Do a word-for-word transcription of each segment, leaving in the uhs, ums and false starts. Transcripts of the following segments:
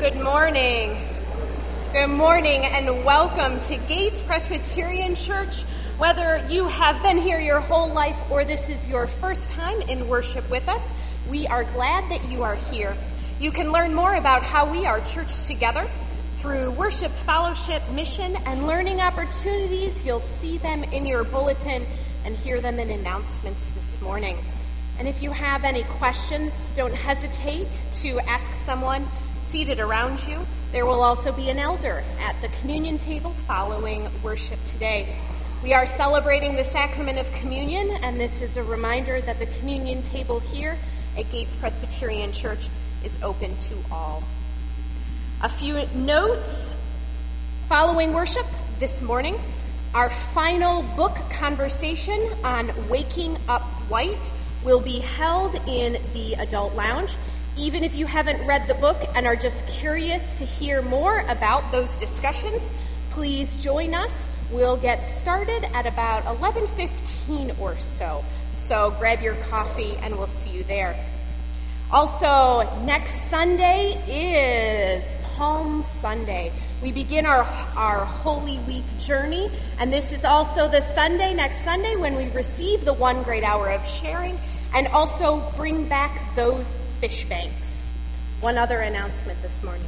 Good morning. Good morning and welcome to Gates Presbyterian Church. Whether you have been here your whole life or this is your first time in worship with us, we are glad that you are here. You can learn more about how we are church together through worship, fellowship, mission, and learning opportunities. You'll see them in your bulletin and hear them in announcements this morning. And if you have any questions, don't hesitate to ask someone seated around you. There will also be an elder at the communion table following worship today. We are celebrating the sacrament of communion, and this is a reminder that the communion table here at Gates Presbyterian Church is open to all. A few notes following worship this morning. Our final book conversation on Waking Up White will be held in the adult lounge. Even if you haven't read the book and are just curious to hear more about those discussions, please join us. We'll get started at about eleven fifteen or so. So grab your coffee and we'll see you there. Also, next Sunday is Palm Sunday. We begin our, our Holy Week journey, and this is also the Sunday, next Sunday, when we receive the one great hour of sharing and also bring back those fish banks. One other announcement this morning.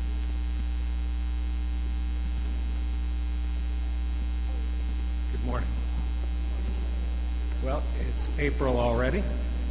Good morning. Well, it's April already,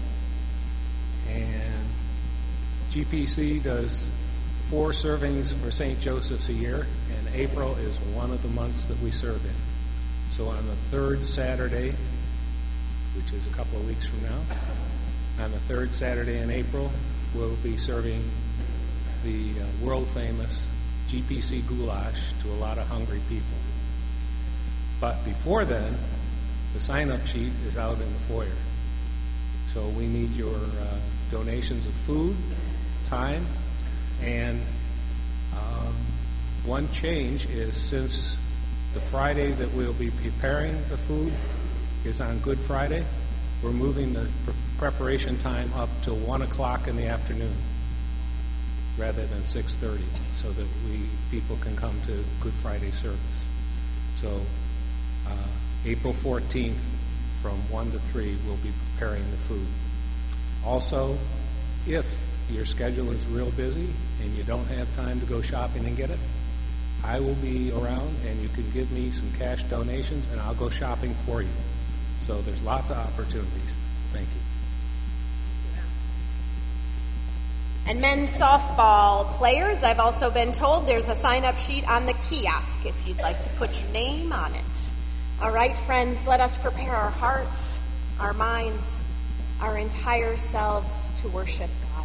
and G P C does four servings for Saint Joseph's a year, and April is one of the months that we serve in. So on the third Saturday, which is a couple of weeks from now, on the third Saturday in April, we'll be serving the uh, world-famous G P C goulash to a lot of hungry people. But before then, the sign-up sheet is out in the foyer. So we need your uh, donations of food, time, and um, one change is since the Friday that we'll be preparing the food is on Good Friday, we're moving the pre- preparation time up to one o'clock in the afternoon rather than six thirty, so that we people can come to Good Friday service. So uh, April fourteenth from one to three, we'll be preparing the food. Also, if your schedule is real busy and you don't have time to go shopping and get it, I will be around and you can give me some cash donations and I'll go shopping for you. So there's lots of opportunities. Thank you. And men's softball players, I've also been told there's a sign-up sheet on the kiosk if you'd like to put your name on it. All right, friends, let us prepare our hearts, our minds, our entire selves to worship God.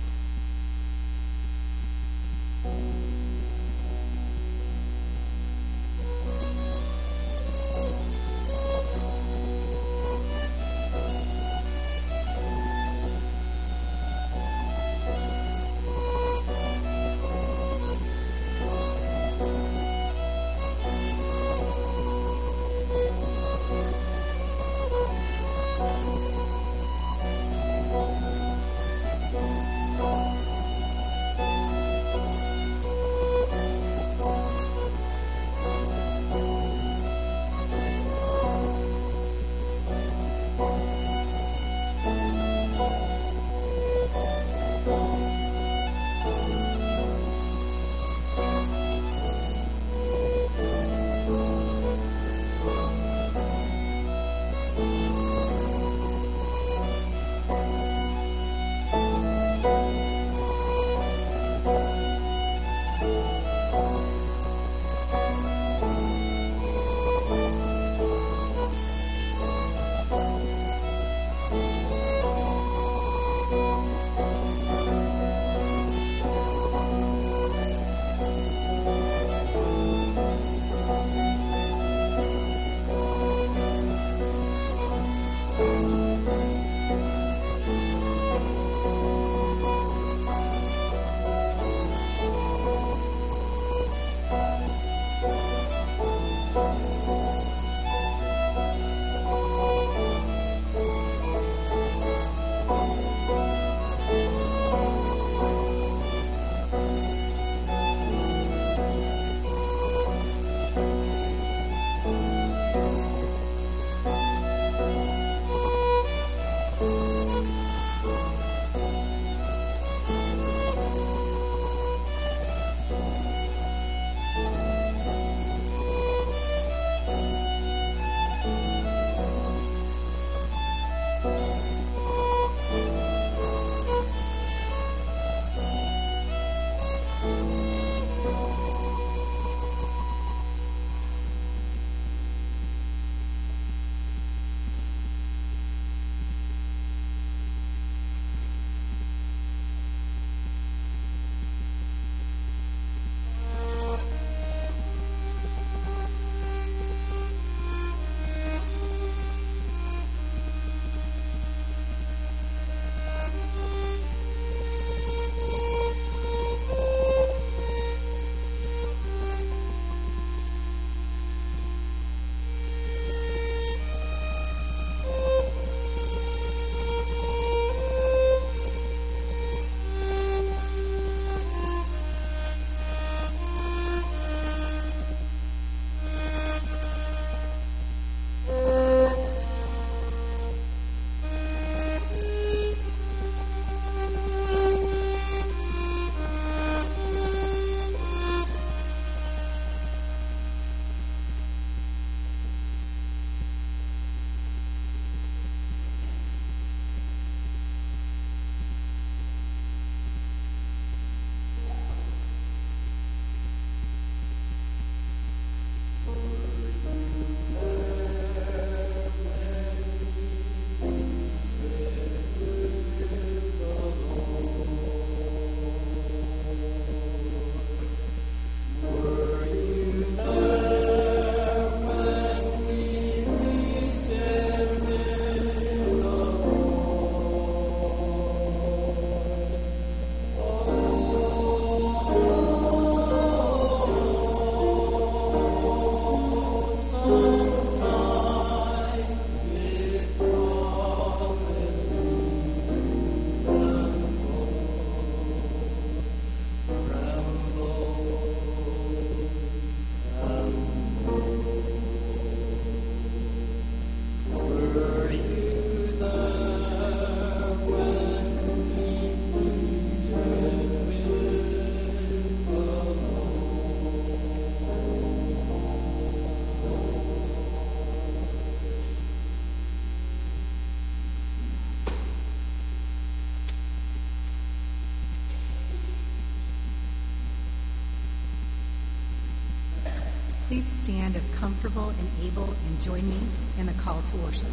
Please stand if comfortable and able and join me in the call to worship.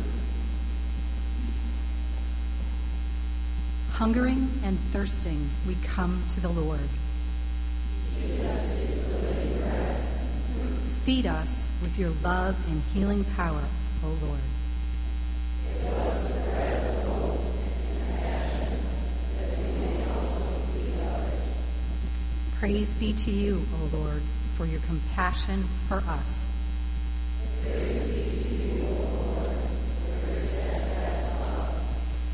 Hungering and thirsting, we come to the Lord. Feed us with your love and healing power, O Lord. Praise be to you, O Lord, for your compassion for us. Praise be to you, O Lord, for your steadfast love.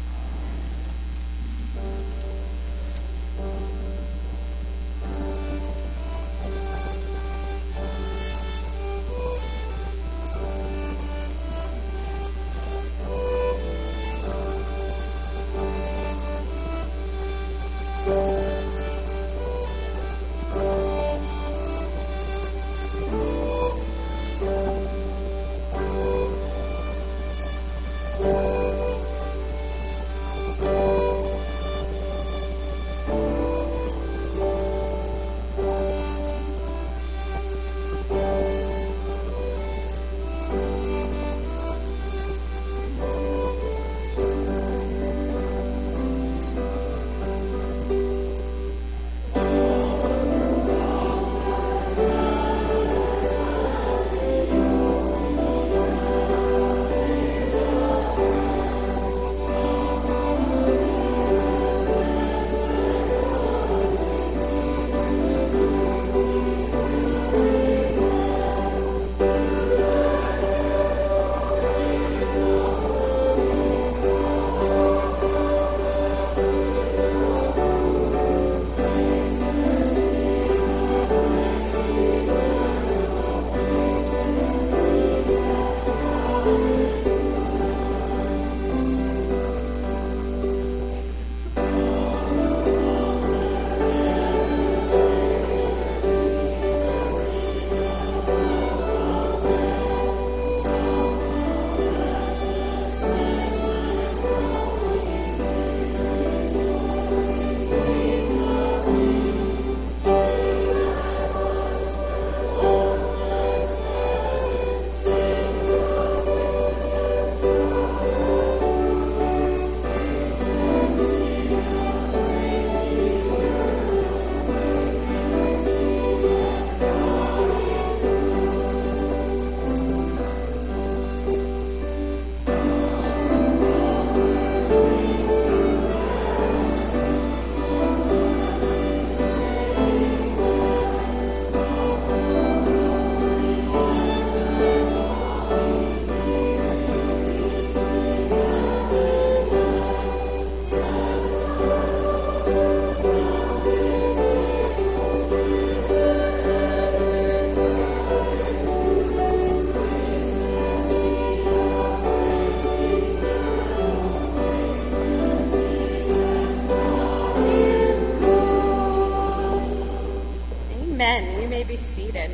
Amen. You may be seated.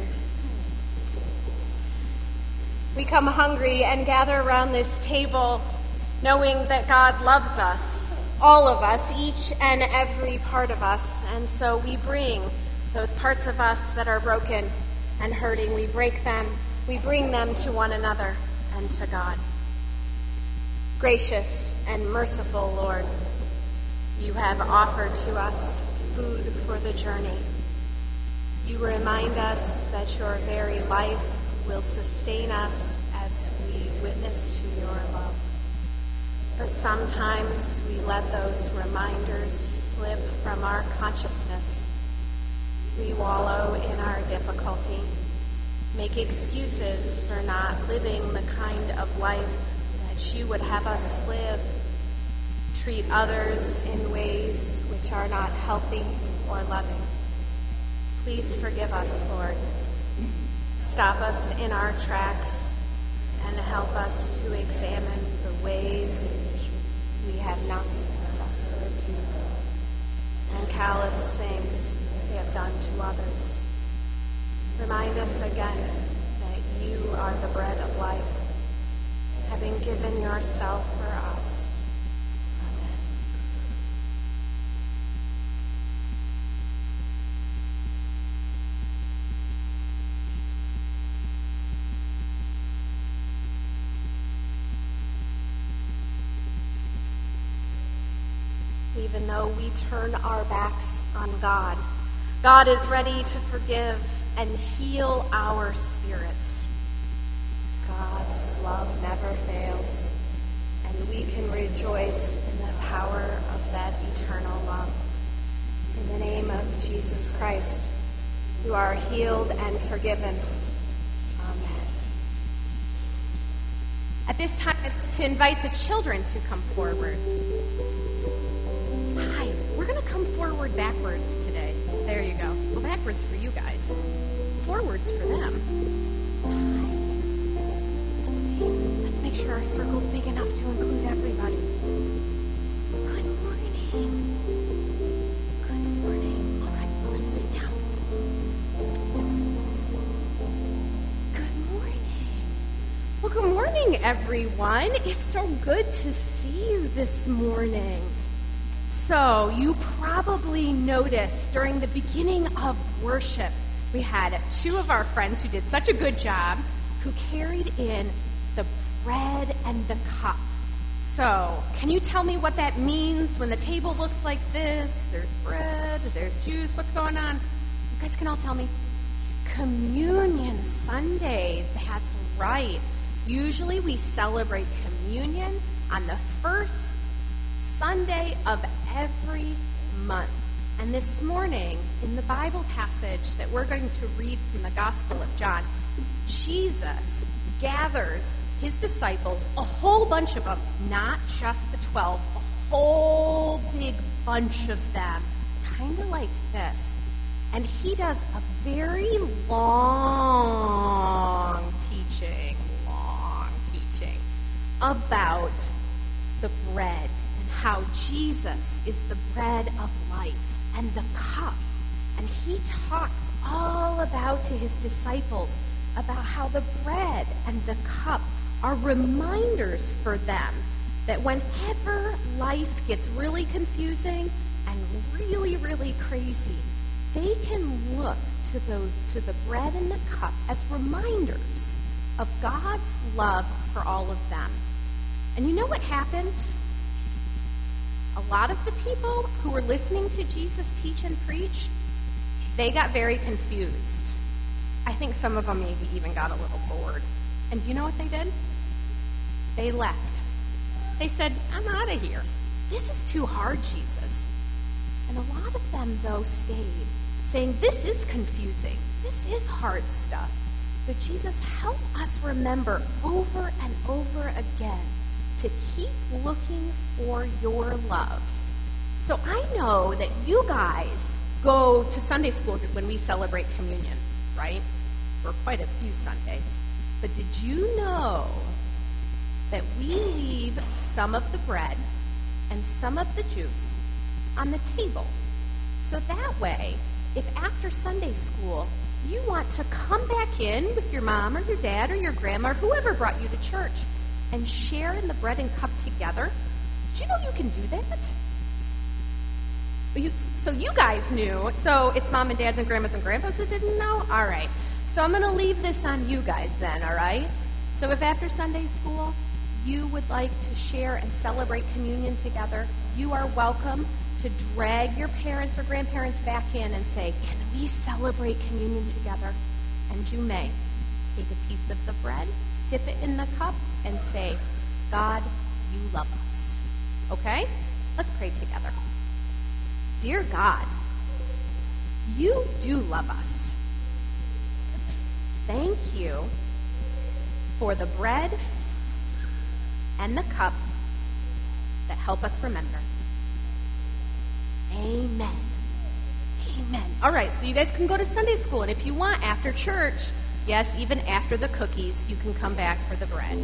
We come hungry and gather around this table knowing that God loves us, all of us, each and every part of us. And so we bring those parts of us that are broken and hurting. We break them. We bring them to one another and to God. Gracious and merciful Lord, you have offered to us food for the journey. You remind us that your very life will sustain us as we witness to your love. But sometimes we let those reminders slip from our consciousness. We wallow in our difficulty, make excuses for not living the kind of life that you would have us live, treat others in ways which are not healthy or loving. Please forgive us, Lord. Stop us in our tracks and help us to examine the ways we have not served you and callous things we have done to others. Remind us again that you are the bread of life, having given yourself for us. Amen. even though we turn our backs on God. God is ready to forgive and heal our spirits. God's love never fails, and we can rejoice in the power of that eternal love. In the name of Jesus Christ, you are healed and forgiven. Amen. At this time, I'd like to invite the children to come forward. Hi, we're going to come forward backwards today. There you go. Well, backwards for you guys. Forwards for them. Hi. Let's see. Let's make sure our circle's big enough to include everybody. Good morning. Good morning. All right, let's sit down. Good morning. Well, good morning, everyone. It's so good to see you this morning. So, you probably noticed during the beginning of worship, we had two of our friends who did such a good job who carried in the bread and the cup. So, can you tell me what that means when the table looks like this? There's bread, there's juice. What's going on? You guys can all tell me. Communion Sunday. That's right. Usually we celebrate communion on the first Sunday of every month. And this morning, in the Bible passage that we're going to read from the Gospel of John, Jesus gathers his disciples, a whole bunch of them, not just the twelve, a whole big bunch of them, kind of like this. And he does a very long teaching, long teaching about the bread and how Jesus is the bread of life and the cup. And he talks all about to his disciples about how the bread and the cup are reminders for them that whenever life gets really confusing and really, really crazy, they can look to the, to the bread and the cup as reminders of God's love for all of them. And you know what happened? A lot of the people who were listening to Jesus teach and preach, they got very confused. I think some of them maybe even got a little bored. And do you know what they did? They left. They said, I'm out of here. This is too hard, Jesus. And a lot of them, though, stayed, saying, this is confusing. This is hard stuff. So Jesus, help us remember over and over again to keep looking for your love. So I know that you guys go to Sunday school when we celebrate communion, right? For quite a few Sundays. But did you know that we leave some of the bread and some of the juice on the table? So that way, if after Sunday school you want to come back in with your mom or your dad or your grandma or whoever brought you to church and share in the bread and cup together, did you know you can do that? You, so you guys knew. So it's mom and dads and grandmas and grandpas that didn't know? All right. So I'm going to leave this on you guys then, all right? So if after Sunday school you would like to share and celebrate communion together, you are welcome to drag your parents or grandparents back in and say, can we celebrate communion together? And you may. Take a piece of the bread, dip it in the cup, and say, God, you love us. Okay? Let's pray together. Dear God, you do love us. Thank you for the bread and the cup that help us remember. Amen. Amen. All right, so you guys can go to Sunday school, and if you want, after church, yes, even after the cookies, you can come back for the bread.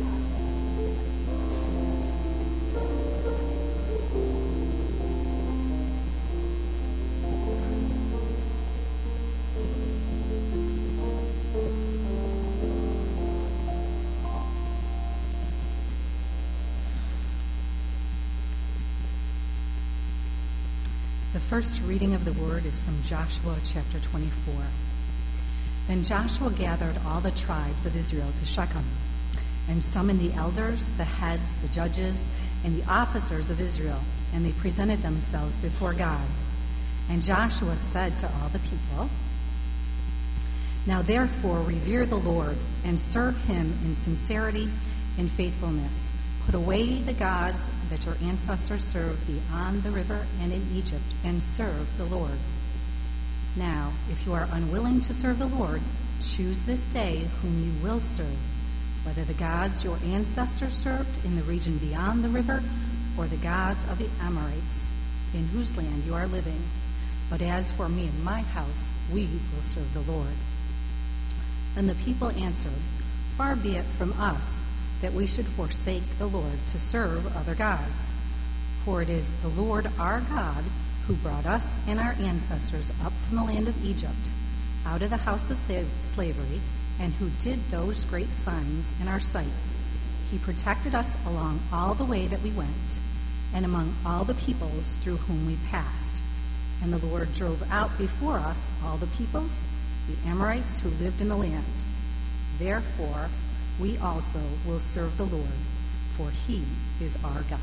The first reading of the word is from Joshua chapter twenty-four. Then Joshua gathered all the tribes of Israel to Shechem, and summoned the elders, the heads, the judges, and the officers of Israel, and they presented themselves before God. And Joshua said to all the people, "Now therefore revere the Lord, and serve him in sincerity and faithfulness. Put away the gods that your ancestors served beyond the river and in Egypt, and serve the Lord. Now, if you are unwilling to serve the Lord, choose this day whom you will serve, whether the gods your ancestors served in the region beyond the river, or the gods of the Amorites, in whose land you are living. But as for me and my house, we will serve the Lord." And the people answered, "Far be it from us that we should forsake the Lord to serve other gods. For it is the Lord our God who brought us and our ancestors up from the land of Egypt, out of the house of slavery, and who did those great signs in our sight. He protected us along all the way that we went, and among all the peoples through whom we passed. And the Lord drove out before us all the peoples, the Amorites who lived in the land. Therefore, we also will serve the Lord, for he is our God."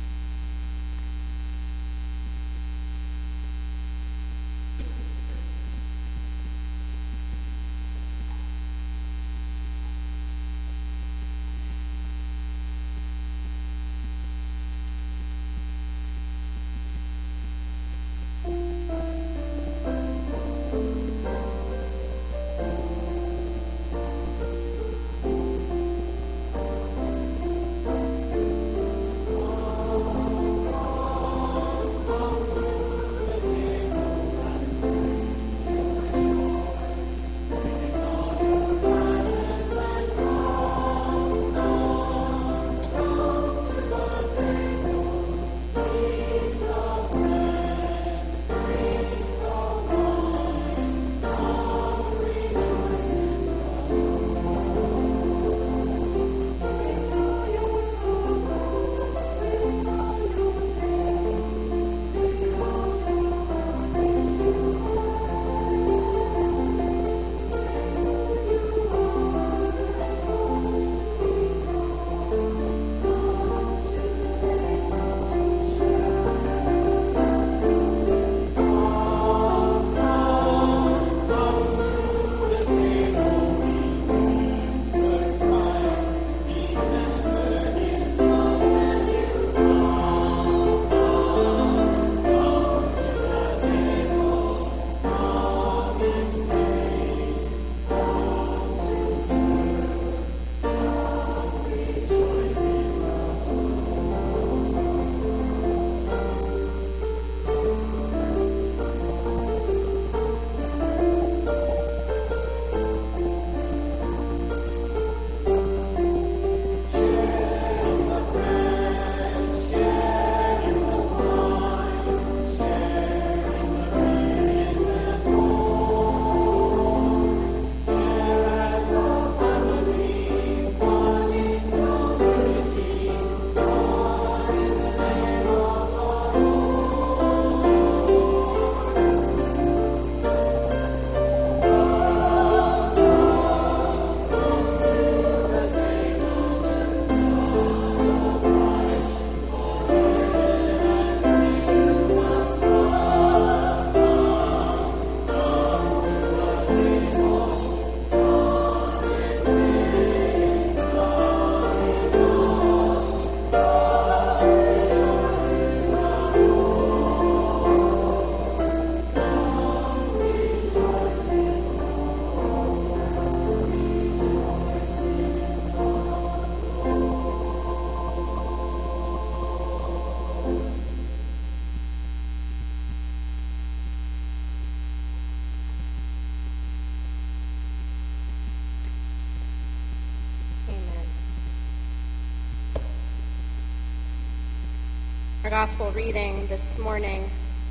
Our gospel reading this morning,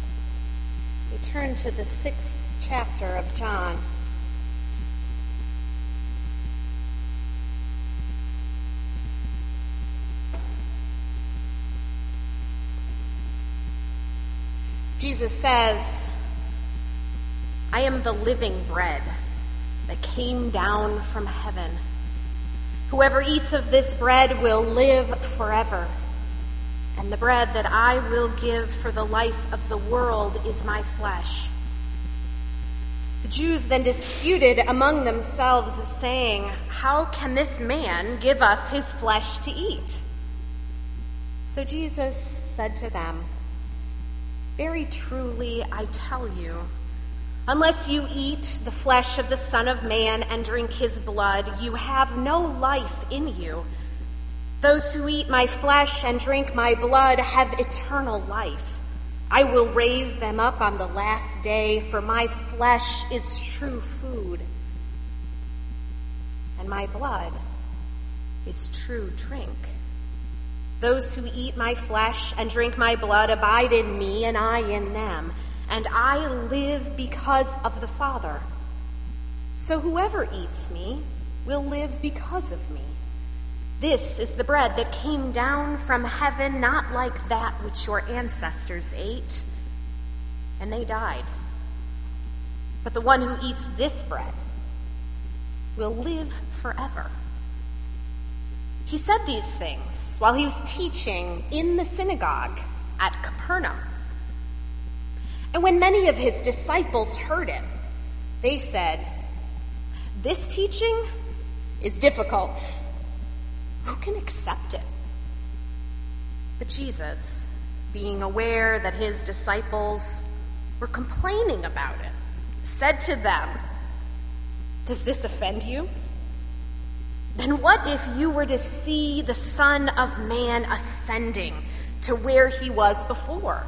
we turn to the sixth chapter of John. Jesus says, "I am the living bread that came down from heaven. Whoever eats of this bread will live forever. and the bread that I will give for the life of the world is my flesh." The Jews then disputed among themselves, saying, "How can this man give us his flesh to eat?" So Jesus said to them, "Very truly I tell you, unless you eat the flesh of the Son of Man and drink his blood, you have no life in you. Those who eat my flesh and drink my blood have eternal life. I will raise them up on the last day, for my flesh is true food, and my blood is true drink. Those who eat my flesh and drink my blood abide in me, and I in them, and I live because of the Father. So whoever eats me will live because of me. This is the bread that came down from heaven, not like that which your ancestors ate, and they died. But the one who eats this bread will live forever." He said these things while he was teaching in the synagogue at Capernaum. And when many of his disciples heard it, they said, "This teaching is difficult. Who can accept it?" But Jesus, being aware that his disciples were complaining about it, said to them, "Does this offend you? Then what if you were to see the Son of Man ascending to where he was before?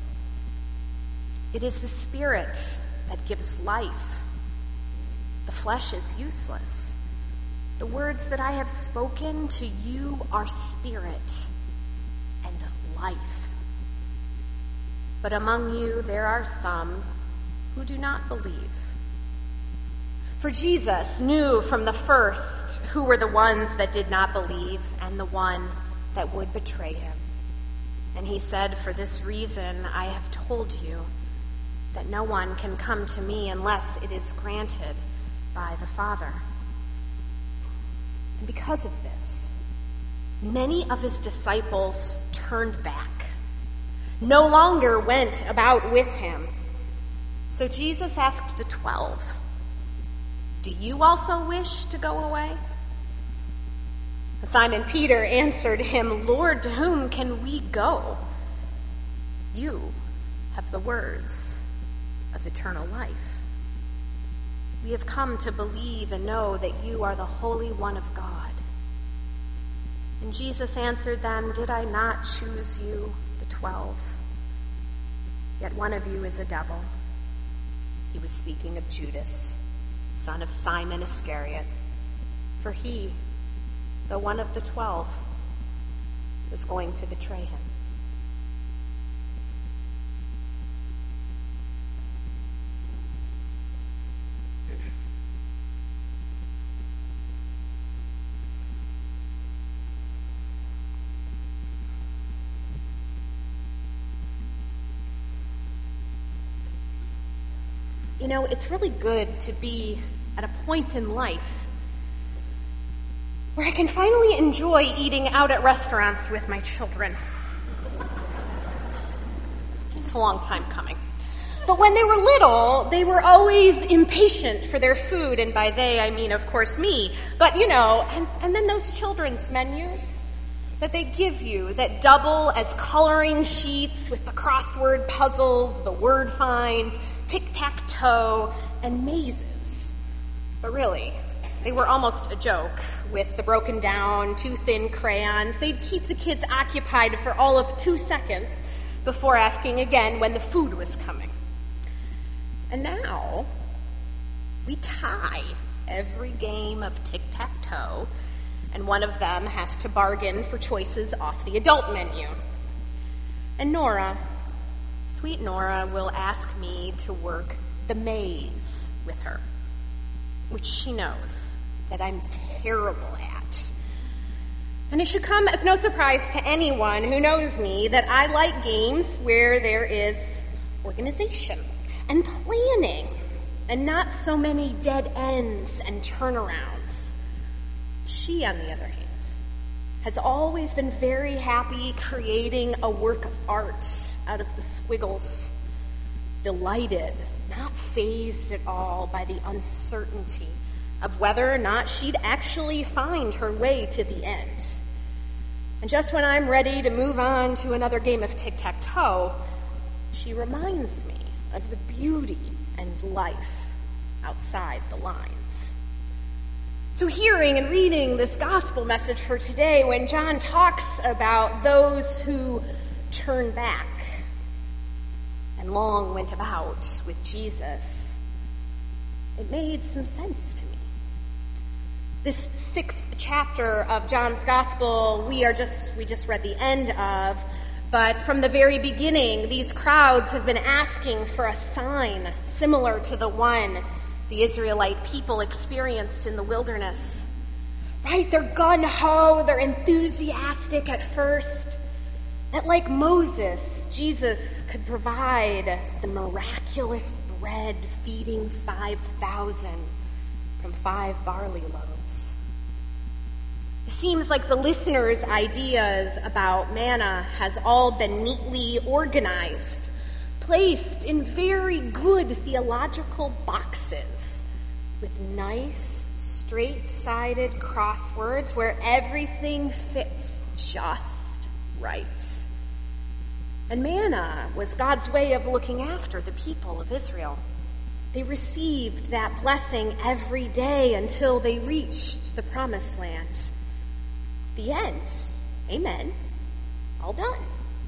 It is the Spirit that gives life. The flesh is useless. The words that I have spoken to you are spirit and life. But among you there are some who do not believe." For Jesus knew from the first who were the ones that did not believe and the one that would betray him. And he said, "For this reason I have told you that no one can come to me unless it is granted by the Father." And because of this, many of his disciples turned back, no longer went about with him. So Jesus asked the twelve, "Do you also wish to go away?" Simon Peter answered him, "Lord, to whom can we go? You have the words of eternal life. We have come to believe and know that you are the Holy One of God." And Jesus answered them, "Did I not choose you, the twelve? Yet one of you is a devil." He was speaking of Judas, son of Simon Iscariot, for he, though one of the twelve, was going to betray him. You know, it's really good to be at a point in life where I can finally enjoy eating out at restaurants with my children. It's a long time coming. But when they were little, they were always impatient for their food, and by they, I mean, of course, me. But, you know, and, and then those children's menus that they give you that double as coloring sheets with the crossword puzzles, the word finds, tic-tac-toe, and mazes. But really, they were almost a joke with the broken down, too thin crayons. They'd keep the kids occupied for all of two seconds before asking again when the food was coming. And now, we tie every game of tic-tac-toe, and one of them has to bargain for choices off the adult menu. And Nora, sweet Nora, will ask me to work the maze with her, which she knows that I'm terrible at. And it should come as no surprise to anyone who knows me that I like games where there is organization and planning and not so many dead ends and turnarounds. She, on the other hand, has always been very happy creating a work of art out of the squiggles, delighted, not fazed at all by the uncertainty of whether or not she'd actually find her way to the end. And just when I'm ready to move on to another game of tic-tac-toe, she reminds me of the beauty and life outside the lines. So hearing and reading this gospel message for today, when John talks about those who turn back and long went about with Jesus, it made some sense to me. This sixth chapter of John's gospel, we are just we just read the end of, but from the very beginning, these crowds have been asking for a sign similar to the one the Israelite people experienced in the wilderness. Right? They're gung-ho, they're enthusiastic at first, that like Moses, Jesus could provide the miraculous bread feeding five thousand from five barley loaves. It seems like the listeners' ideas about manna has all been neatly organized, placed in very good theological boxes with nice, straight-sided crosswords where everything fits just right. And manna was God's way of looking after the people of Israel. They received that blessing every day until they reached the promised land. The end. Amen. All done.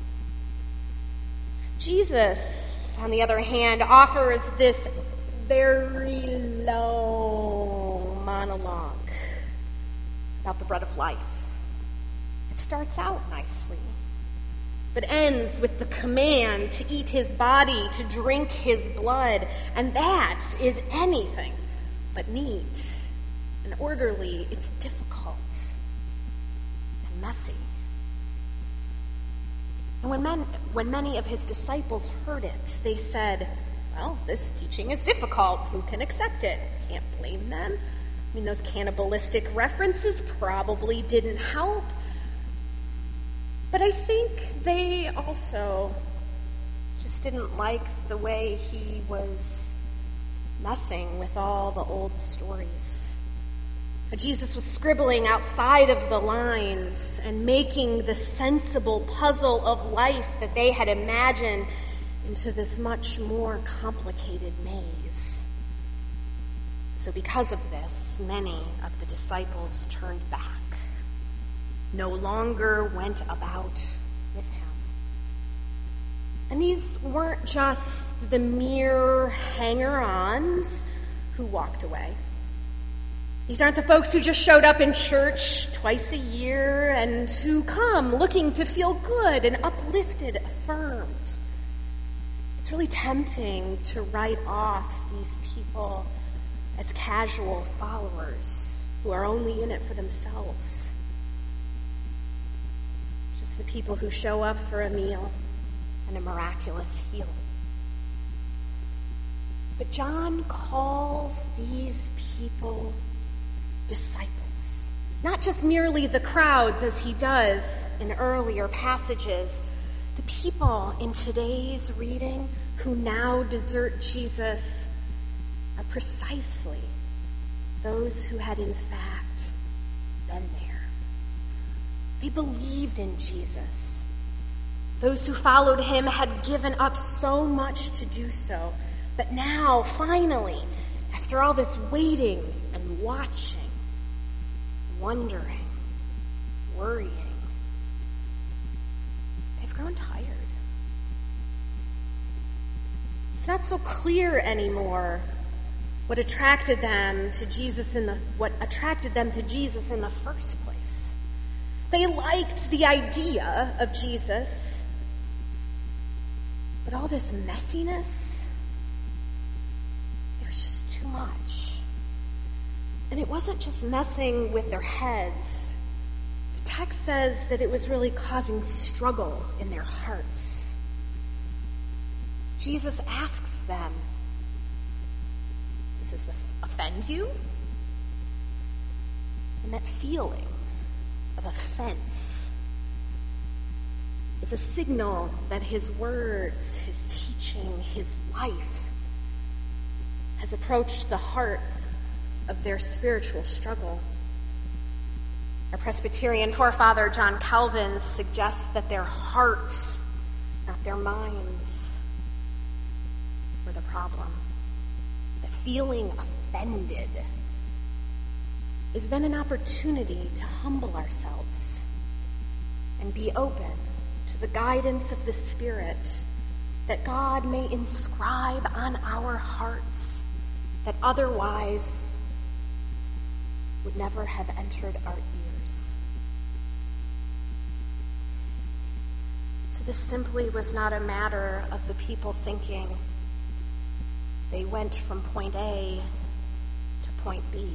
Jesus, on the other hand, offers this very long monologue about the bread of life. It starts out nicely, but ends with the command to eat his body, to drink his blood, and that is anything but neat and orderly. It's difficult and messy. And when, men, when many of his disciples heard it, they said, well, this teaching is difficult. Who can accept it? Can't blame them. I mean, those cannibalistic references probably didn't help. But I think they also just didn't like the way he was messing with all the old stories. Jesus was scribbling outside of the lines and making the sensible puzzle of life that they had imagined into this much more complicated maze. So because of this, many of the disciples turned back, no longer went about with him. And these weren't just the mere hanger-ons who walked away. These aren't the folks who just showed up in church twice a year and who come looking to feel good and uplifted, affirmed. It's really tempting to write off these people as casual followers who are only in it for themselves. Just the people who show up for a meal and a miraculous healing. But John calls these people disciples, not just merely the crowds as he does in earlier passages. The people in today's reading who now desert Jesus are precisely those who had in fact been there. They believed in Jesus. Those who followed him had given up so much to do so, but now, finally, after all this waiting and watching, wondering, worrying, they've grown tired. It's not so clear anymore what attracted them to Jesus in the what attracted them to Jesus in the first place. They liked the idea of Jesus, but all this messiness, it was just too much. And it wasn't just messing with their heads. The text says that it was really causing struggle in their hearts. Jesus asks them, does this offend you? And that feeling of offense is a signal that his words, his teaching, his life has approached the heart of their spiritual struggle. Our Presbyterian forefather, John Calvin, suggests that their hearts, not their minds, were the problem. That feeling offended is then an opportunity to humble ourselves and be open to the guidance of the Spirit that God may inscribe on our hearts that otherwise would never have entered our ears. So this simply was not a matter of the people thinking they went from point A to point B.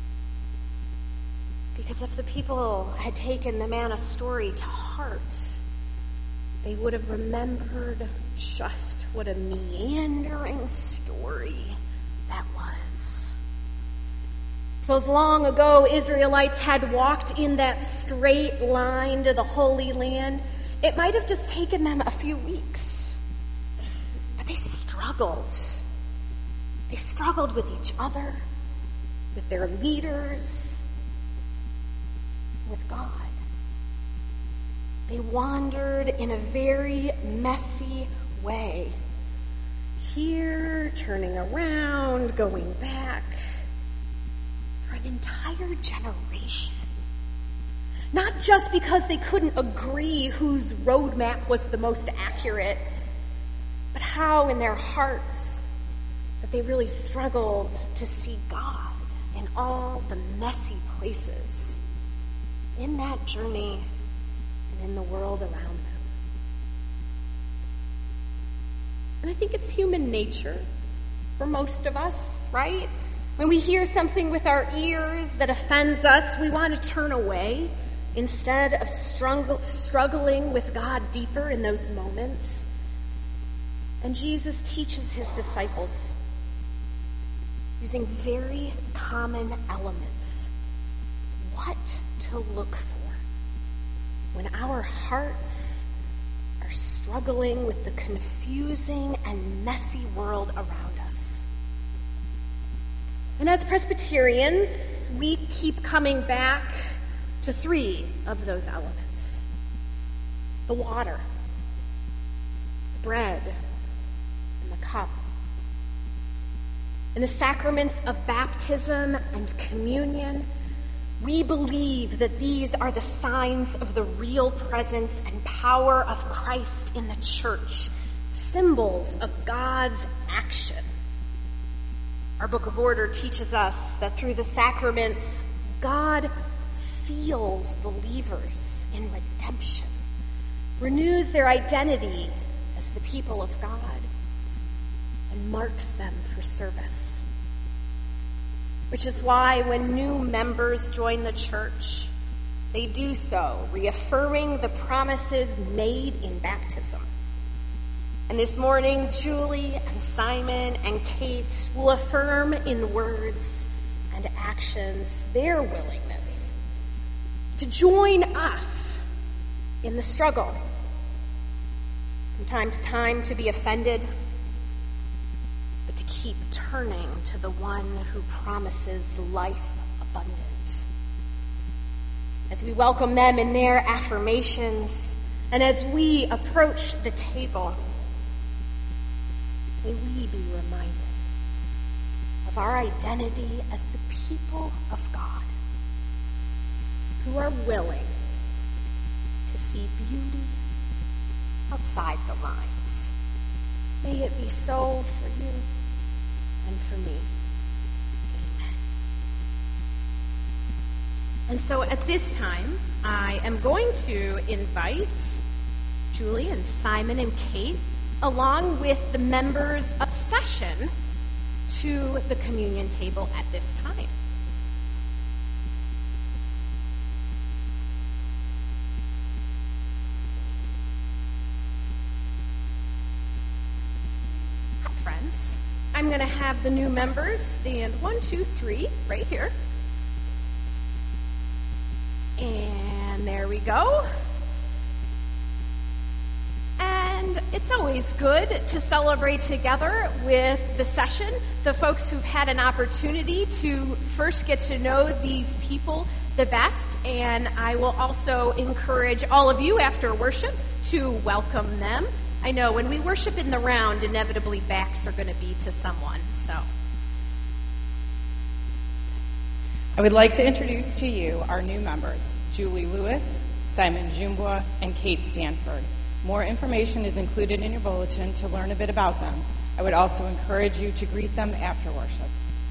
Because if the people had taken the manna story to heart, they would have remembered just what a meandering story that was. If those long ago Israelites had walked in that straight line to the Holy Land, it might have just taken them a few weeks. But they struggled. They struggled with each other, with their leaders, with God. They wandered in a very messy way. Here, turning around, going back, for an entire generation. Not just because they couldn't agree whose roadmap was the most accurate, but how in their hearts that they really struggled to see God in all the messy places in that journey and in the world around them. And I think it's human nature for most of us, right? When we hear something with our ears that offends us, we want to turn away instead of struggle, struggling with God deeper in those moments. And Jesus teaches his disciples using very common elements what to look for when our hearts are struggling with the confusing and messy world around us. And as Presbyterians, we keep coming back to three of those elements: the water, the bread, and the cup. In the sacraments of baptism and communion, we believe that these are the signs of the real presence and power of Christ in the church, symbols of God's action. Our Book of Order teaches us that through the sacraments, God seals believers in redemption, renews their identity as the people of God, and marks them for service. Which is why when new members join the church, they do so reaffirming the promises made in baptism. And this morning, Julie and Simon and Kate will affirm in words and actions their willingness to join us in the struggle, from time to time to be offended, but to keep turning to the one who promises life abundant. As we welcome them in their affirmations, and as we approach the table, may we be reminded of our identity as the people of God, who are willing to see beauty outside the lines. May it be so for you and for me. Amen. And so at this time, I am going to invite Julie and Simon and Kate, along with the members of session, to the communion table at this time. Hi, friends. I'm going to have the new members stand one, two, three, right here. And we go. And it's always good to celebrate together with the session, the folks who've had an opportunity to first get to know these people the best. And I will also encourage all of you after worship to welcome them. I know when we worship in the round, inevitably backs are going to be to someone, so. I would like to introduce to you our new members, Julie Lewis, Simon Jumbois, and Kate Stanford. More information is included in your bulletin to learn a bit about them. I would also encourage you to greet them after worship.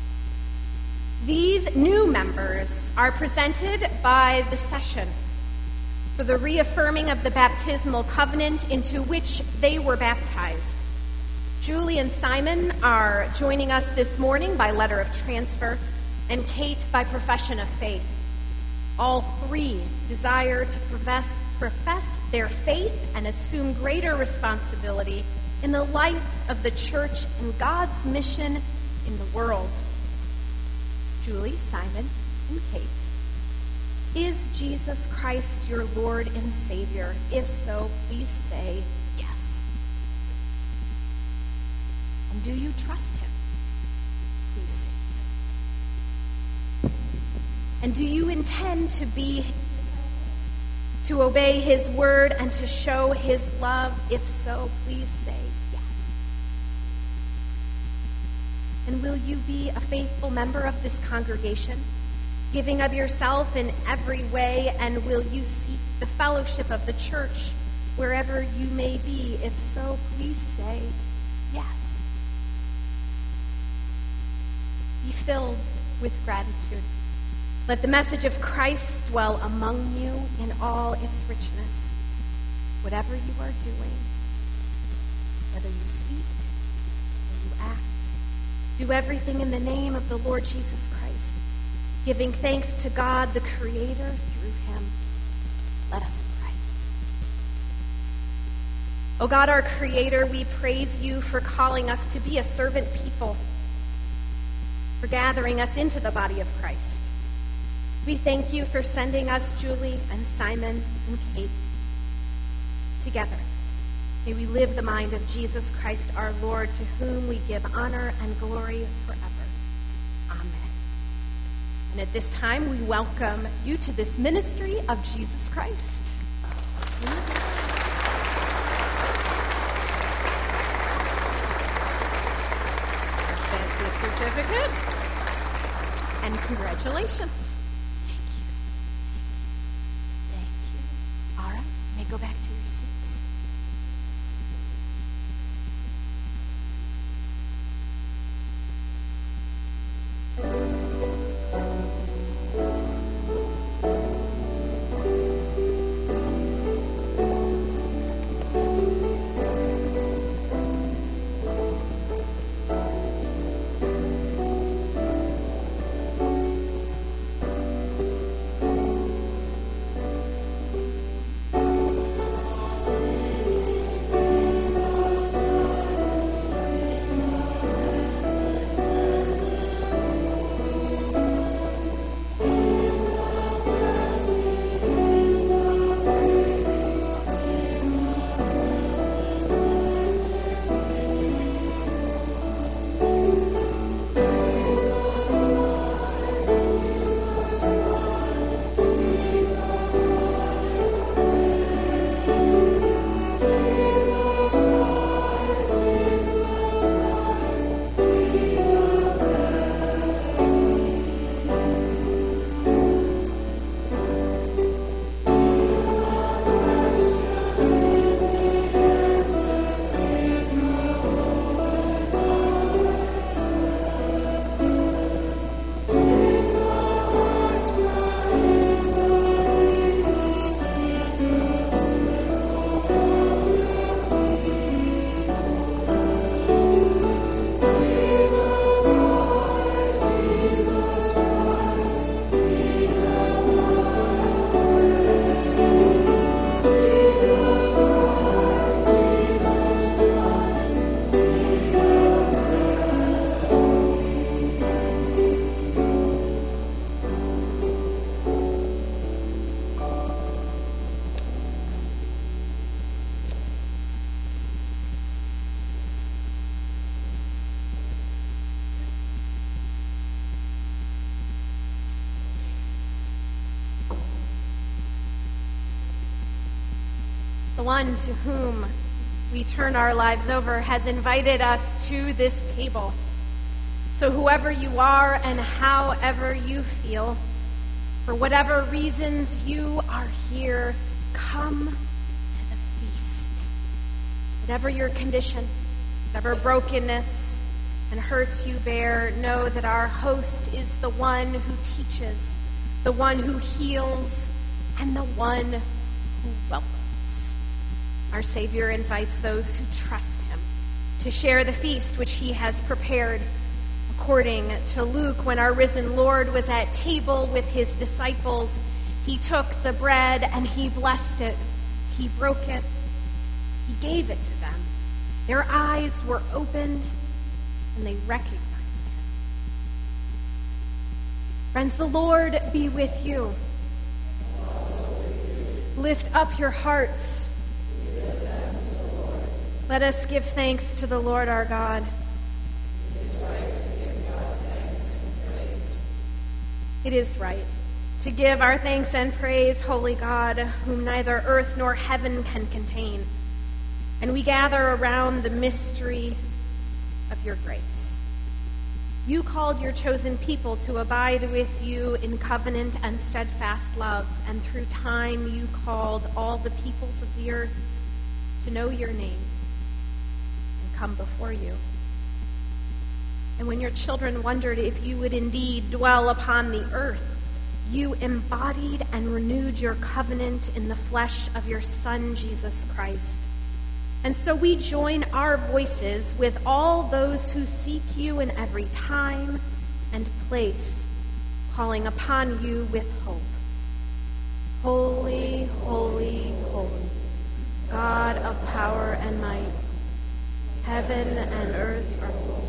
These new members are presented by the session for the reaffirming of the baptismal covenant into which they were baptized. Julie and Simon are joining us this morning by letter of transfer, and Kate by profession of faith. All three desire to profess, profess their faith and assume greater responsibility in the life of the church and God's mission in the world. Julie, Simon, and Kate, is Jesus Christ your Lord and Savior? If so, please say yes. And do you trust him? Please say yes. And do you intend to be to obey his word and to show his love? If so, please say yes. And will you be a faithful member of this congregation, giving of yourself in every way? And will you seek the fellowship of the church wherever you may be? If so, please say yes. Be filled with gratitude. Let the message of Christ dwell among you in all its richness. Whatever you are doing, whether you speak or you act, do everything in the name of the Lord Jesus Christ, giving thanks to God, the Creator, through him. Let us pray. O God, our Creator, we praise you for calling us to be a servant people, for gathering us into the body of Christ. We thank you for sending us, Julie and Simon and Kate, together. May we live the mind of Jesus Christ our Lord, to whom we give honor and glory forever. Amen. And at this time, we welcome you to this ministry of Jesus Christ. Fancy certificate. And congratulations. Go back to your seats. one to whom we turn our lives over, has invited us to this table. So whoever you are and however you feel, for whatever reasons you are here, come to the feast. Whatever your condition, whatever brokenness and hurts you bear, know that our host is the one who teaches, the one who heals, and the one who welcomes. Our Savior invites those who trust him to share the feast which he has prepared. According to Luke, when our risen Lord was at table with his disciples, he took the bread and he blessed it. He broke it. He gave it to them. Their eyes were opened and they recognized him. Friends, the Lord be with you. Lift up your hearts. Let us give thanks to the Lord our God. It is right to give our thanks and praise, holy God, whom neither earth nor heaven can contain. And we gather around the mystery of your grace. You called your chosen people to abide with you in covenant and steadfast love, and through time you called all the peoples of the earth to know your name and come before you. And when your children wondered if you would indeed dwell upon the earth, you embodied and renewed your covenant in the flesh of your Son, Jesus Christ. And so we join our voices with all those who seek you in every time and place, calling upon you with hope. Holy, holy, holy, God of power and might, heaven and earth are full.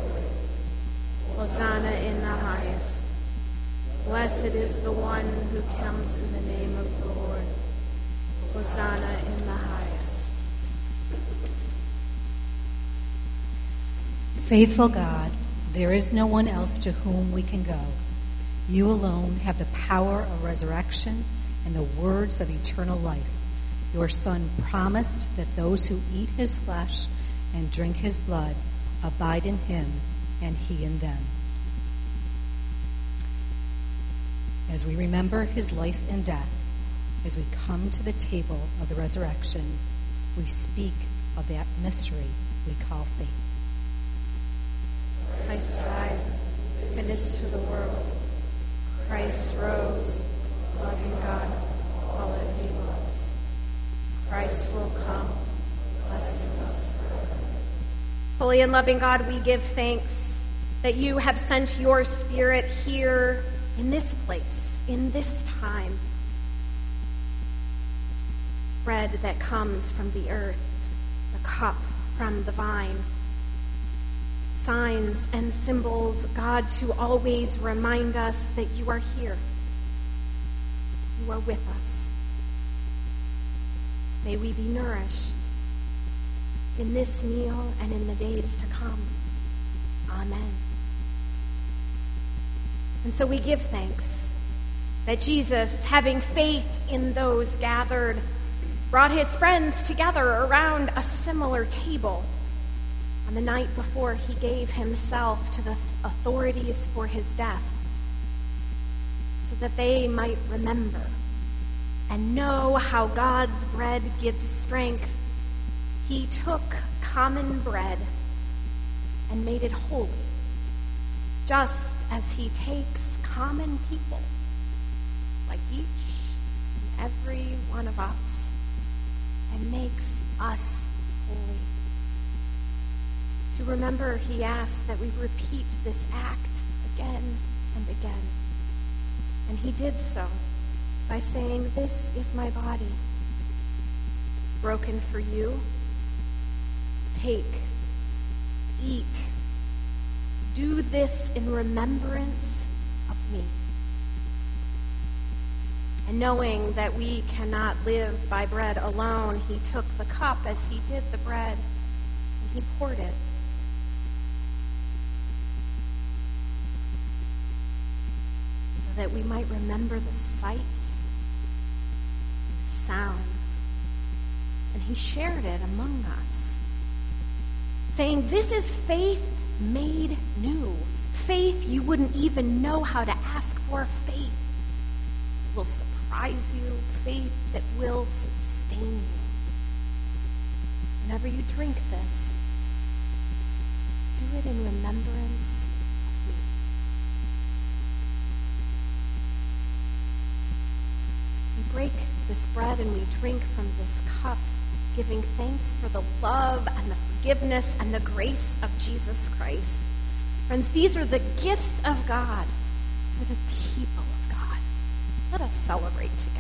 Hosanna in the highest. Blessed is the one who comes in the name of the Lord. Hosanna in the highest. Faithful God, there is no one else to whom we can go. You alone have the power of resurrection and the words of eternal life. Your Son promised that those who eat his flesh and drink his blood abide in him and he in them. As we remember his life and death, as we come to the table of the resurrection, we speak of that mystery we call faith. Christ died, witness to the world. Christ rose, loving God, all that he was. Christ will come, blessing us forever. Holy and loving God, we give thanks that you have sent your Spirit here in this place, in this time. Bread that comes from the earth, the cup from the vine. Signs and symbols, God, to always remind us that you are here. You are with us. May we be nourished in this meal and in the days to come. Amen. And so we give thanks that Jesus, having faith in those gathered, brought his friends together around a similar table on the night before he gave himself to the authorities for his death, so that they might remember and know how God's bread gives strength. He took common bread and made it holy, just as he takes common people, like each and every one of us, and makes us holy. To remember, he asks that we repeat this act again and again. And he did so by saying, "This is my body, broken for you. Take, eat. Do this in remembrance of me." And knowing that we cannot live by bread alone, he took the cup as he did the bread, and he poured it. So that we might remember the sight, the sound, and he shared it among us, saying, this is faith made new. Faith you wouldn't even know how to ask for. Faith that will surprise you. Faith that will sustain you. Whenever you drink this, do it in remembrance of me. We break this bread and we drink from this cup, giving thanks for the love and the forgiveness and the grace of Jesus Christ. Friends, these are the gifts of God for the people of God. Let us celebrate together.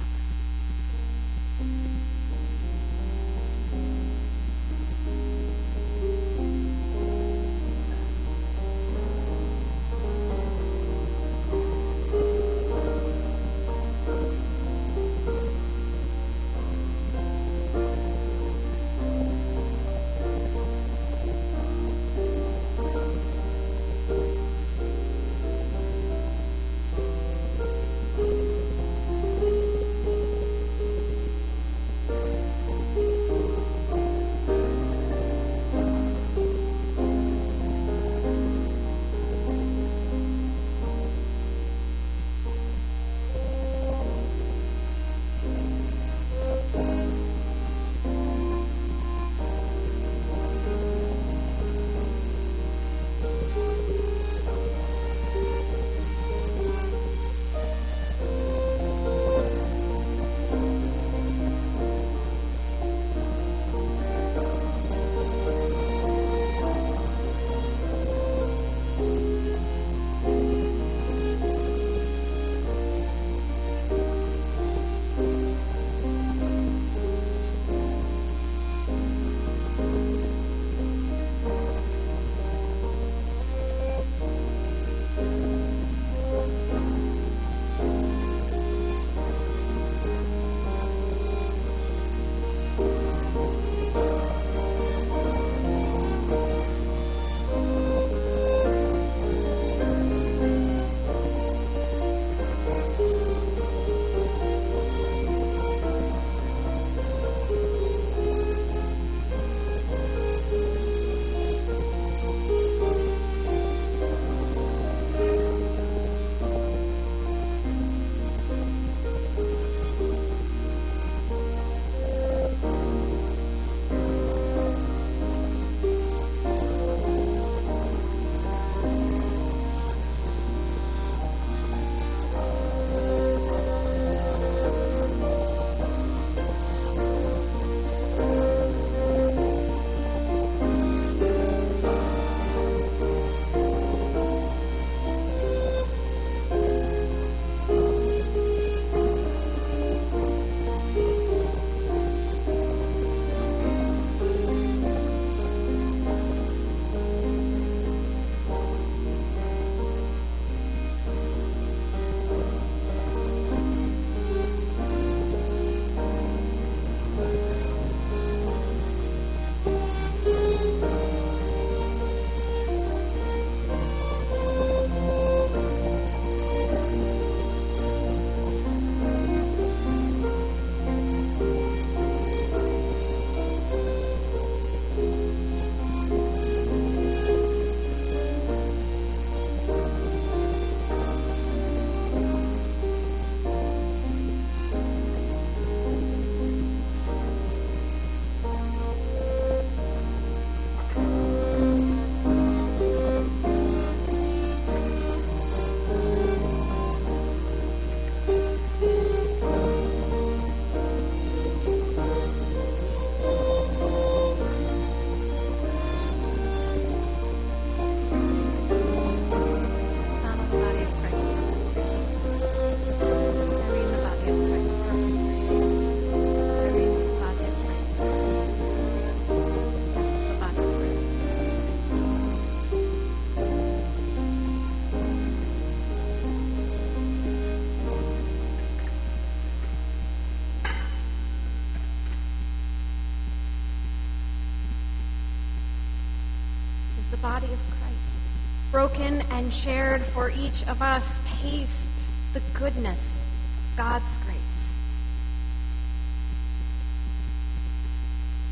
body of Christ, broken and shared for each of us. Taste the goodness of God's grace.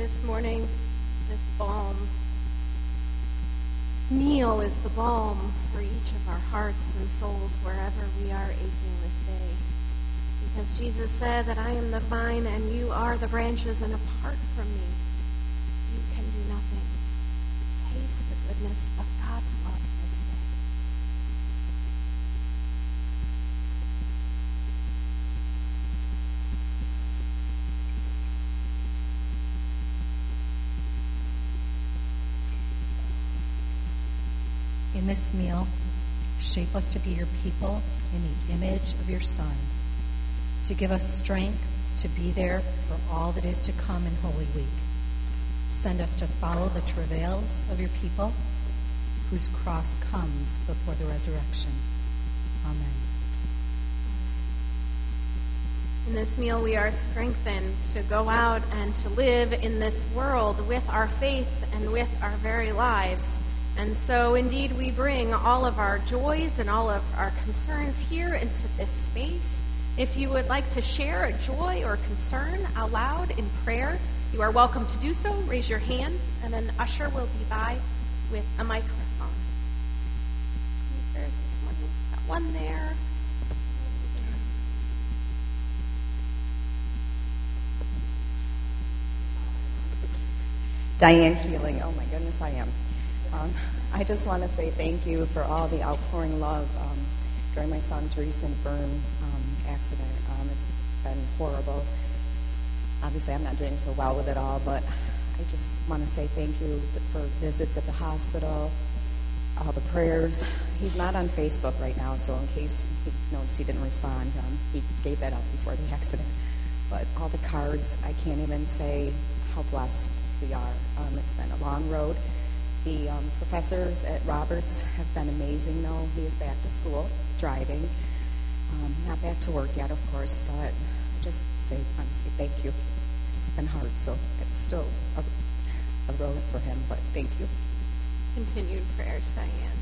this morning, this balm, meal is the balm for each of our hearts and souls wherever we are aching this day. Because Jesus said that I am the vine and you are the branches, and apart from me, you can do nothing. Taste the goodness of God's love this day. In this meal, shape us to be your people in the image of your Son, to give us strength to be there for all that is to come in Holy Week. Send us to follow the travails of your people, whose cross comes before the resurrection. Amen. In this meal, we are strengthened to go out and to live in this world with our faith and with our very lives. And so, indeed, we bring all of our joys and all of our concerns here into this space. If you would like to share a joy or concern aloud in prayer, you are welcome to do so. Raise your hand, and an usher will be by with a microphone. Any prayers this morning? Got one there. Diane Keeling. Oh, my goodness, I am. Um, I just want to say thank you for all the outpouring love um, during my son's recent burn um, accident. Um, it's been horrible. Obviously, I'm not doing so well with it all, but I just want to say thank you for visits at the hospital, all the prayers. He's not on Facebook right now, so in case he noticed he didn't respond, um, he gave that up before the accident. But all the cards, I can't even say how blessed we are. Um, it's been a long road. The um, professors at Roberts have been amazing, though. He is back to school, driving. Um, not back to work yet, of course, but I just say, want to say thank you. It's been hard, so it's still a, a road for him, but thank you. Continued prayers, Diane.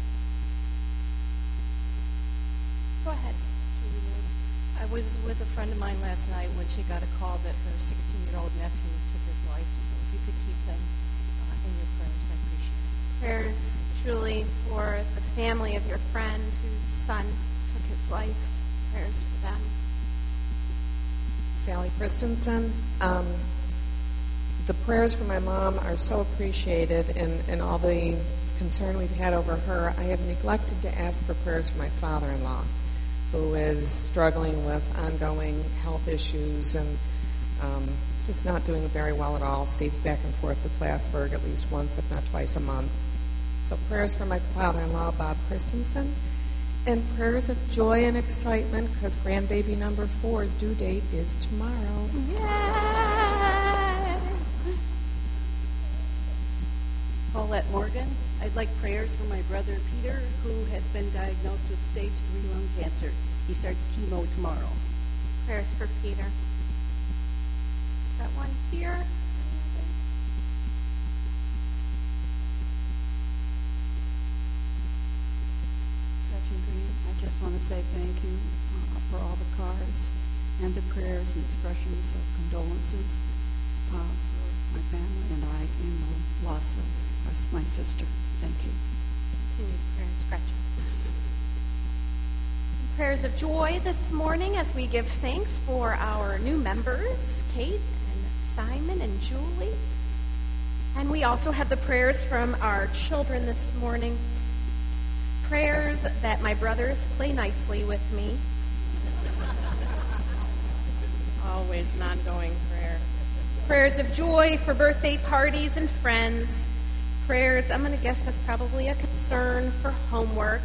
Go ahead. I was with a friend of mine last night when she got a call that her sixteen-year-old nephew took his life, so if you could keep them uh, in your prayers, I appreciate it. Prayers, Julie, for the family of your friend whose son took his life. Prayers for them. Sally Christensen. Um, the prayers for my mom are so appreciated, and, and all the concern we've had over her. I have neglected to ask for prayers for my father-in-law, who is struggling with ongoing health issues and um, just not doing very well at all. Stays back and forth to Plattsburgh at least once, if not twice a month. So prayers for my father-in-law, Bob Christensen, and prayers of joy and excitement because grandbaby number four's due date is tomorrow. Yay! Paulette Morgan. I'd like prayers for my brother Peter, who has been diagnosed with stage three lung cancer. He starts chemo tomorrow. Prayers for Peter. Got one here. Gretchen Green. I just want to say thank you uh, for all the cards and the prayers and expressions of condolences uh, for my family and I in the loss of my sister. Thank you. Continued prayers, Gretchen. Prayers of joy this morning as we give thanks for our new members, Kate and Simon and Julie. And we also have the prayers from our children this morning. Prayers that my brothers play nicely with me. Always an ongoing prayer. Prayers of joy for birthday parties and friends. Prayers, I'm going to guess that's probably a concern for homework.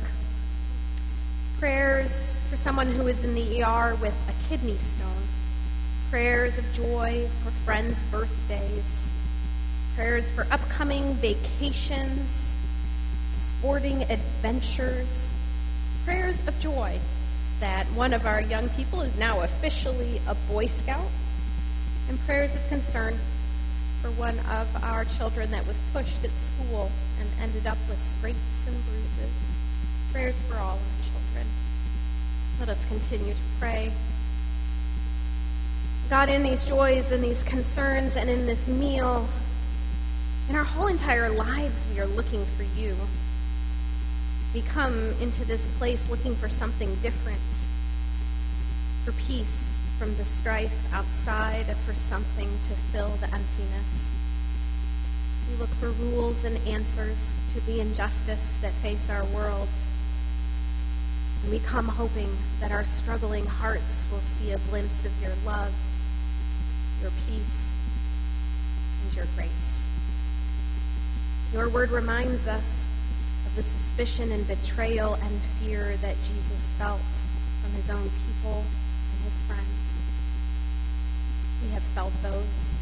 Prayers for someone who is in the E R with a kidney stone. Prayers of joy for friends' birthdays. Prayers for upcoming vacations, sporting adventures. Prayers of joy that one of our young people is now officially a Boy Scout. And prayers of concern for one of our children that was pushed at school and ended up with scrapes and bruises. Prayers for all our children. Let us continue to pray. God, in these joys and these concerns and in this meal, whole entire lives, we are looking for you. We come into this place looking for something different, for peace from the strife outside, for something to fill the emptiness. We look for rules and answers to the injustice that face our world. And we come hoping that our struggling hearts will see a glimpse of your love, your peace, and your grace. Your word reminds us of the suspicion and betrayal and fear that Jesus felt from his own people and his friends. We have felt those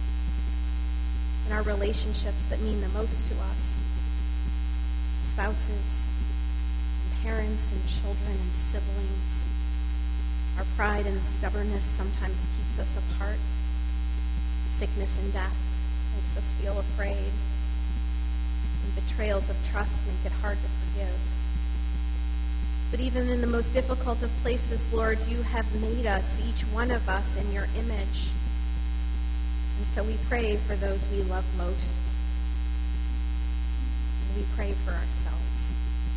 in our relationships that mean the most to us. Spouses, and parents, and children, and siblings. Our pride and stubbornness sometimes keeps us apart. Sickness and death makes us feel afraid. And betrayals of trust make it hard to forgive. But even in the most difficult of places, Lord, you have made us, each one of us, in your image. And so we pray for those we love most. And we pray for ourselves.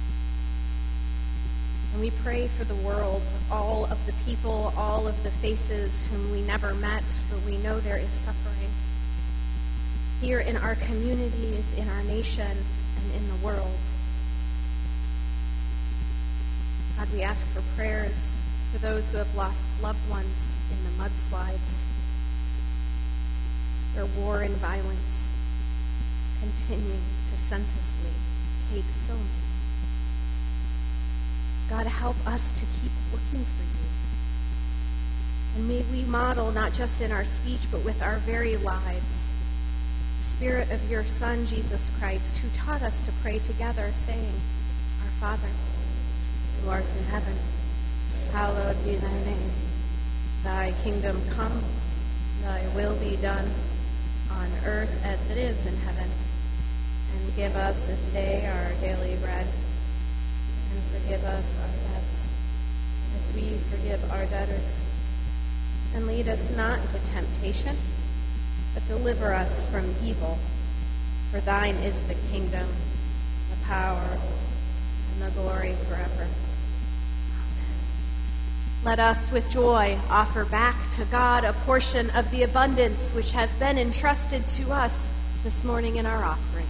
And we pray for the world, all of the people, all of the faces whom we never met, for we know there is suffering. Here in our communities, in our nation, and in the world. God, we ask for prayers for those who have lost loved ones in the mudslides, where war and violence continue to senselessly take so many. God, help us to keep looking for you. And may we model, not just in our speech, but with our very lives, Spirit of your Son, Jesus Christ, who taught us to pray together, saying, Our Father, who art in heaven, hallowed be thy name. Thy kingdom come, thy will be done, on earth as it is in heaven. And give us this day our daily bread, and forgive us our debts, as we forgive our debtors. And lead us not into temptation, but deliver us from evil. For thine is the kingdom, the power, and the glory forever. Amen. Let us with joy offer back to God a portion of the abundance which has been entrusted to us this morning in our offering.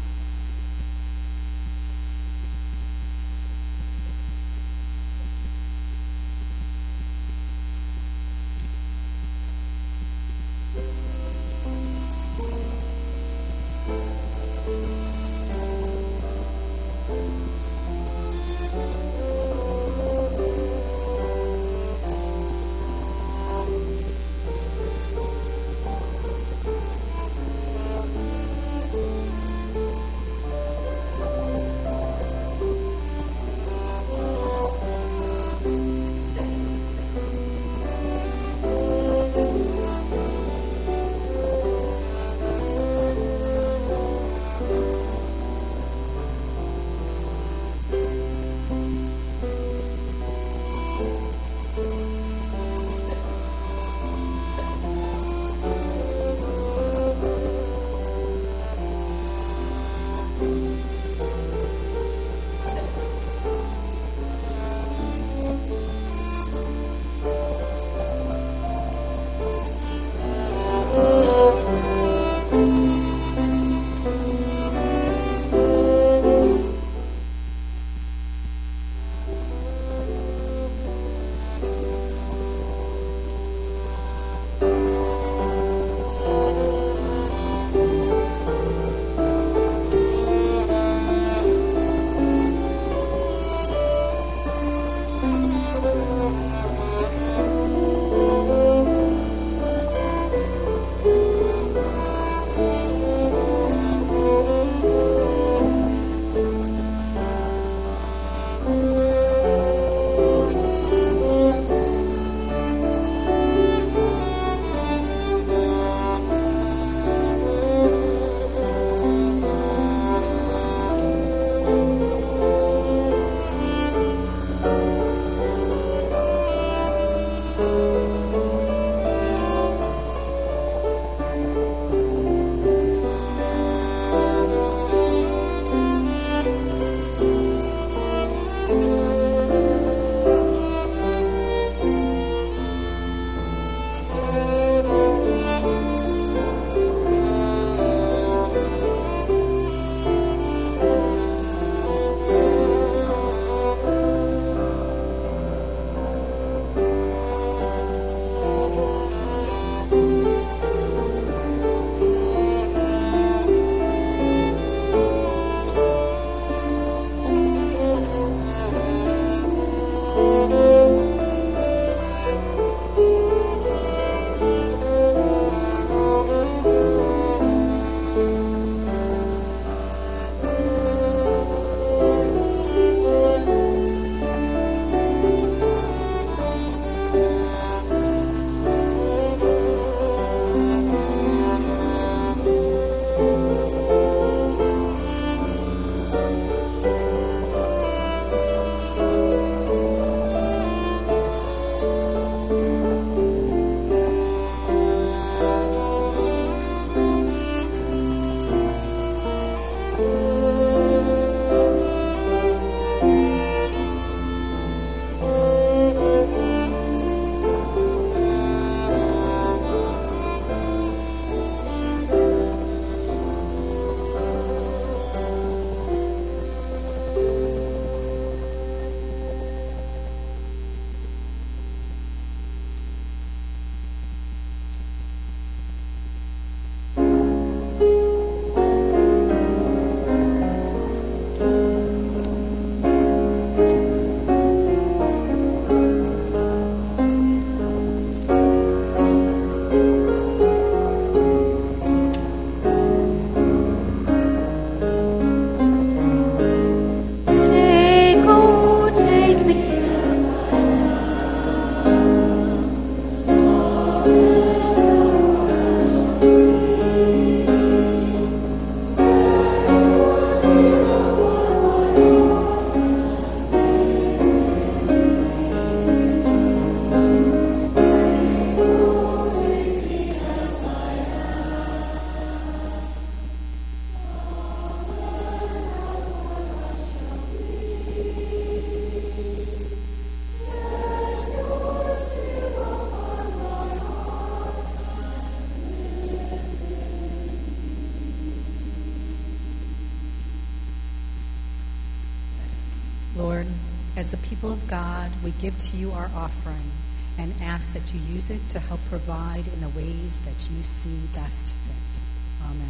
Lord, as the people of God, we give to you our offering and ask that you use it to help provide in the ways that you see best fit. Amen.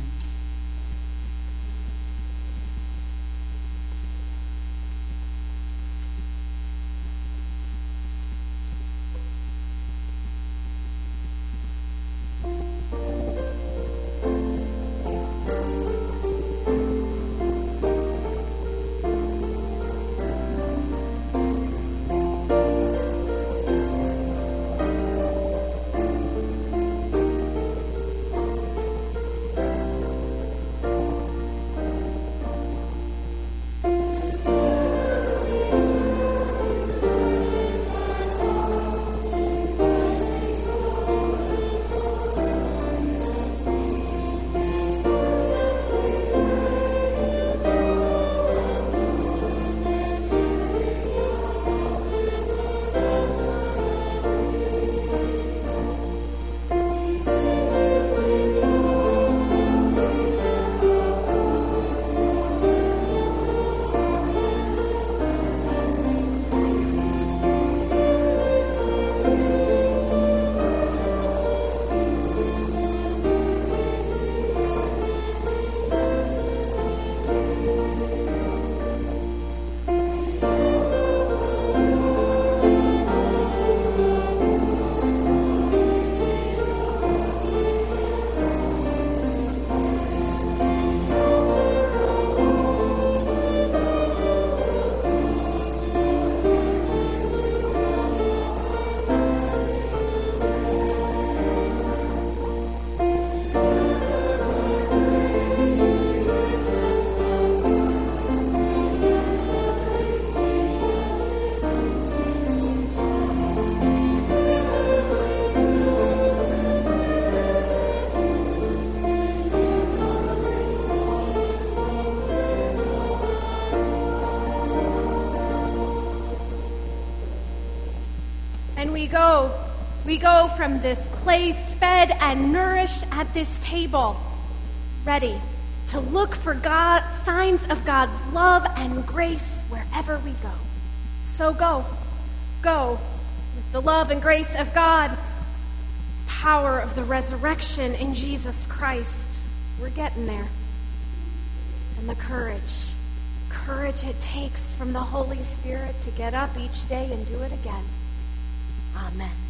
We go, we go from this place fed and nourished at this table, ready to look for God, signs of God's love and grace wherever we go. So go, go with the love and grace of God, power of the resurrection in Jesus Christ. We're getting there. And the courage, courage it takes from the Holy Spirit to get up each day and do it again. Amen.